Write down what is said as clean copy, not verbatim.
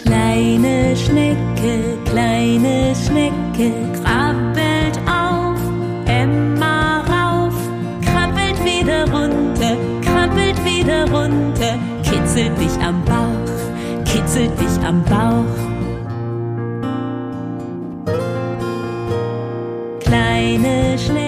Kleine Schnecke, krabbelt auf, Emma rauf, krabbelt wieder runter, kitzelt dich am Bauch. Kleine Schnecke,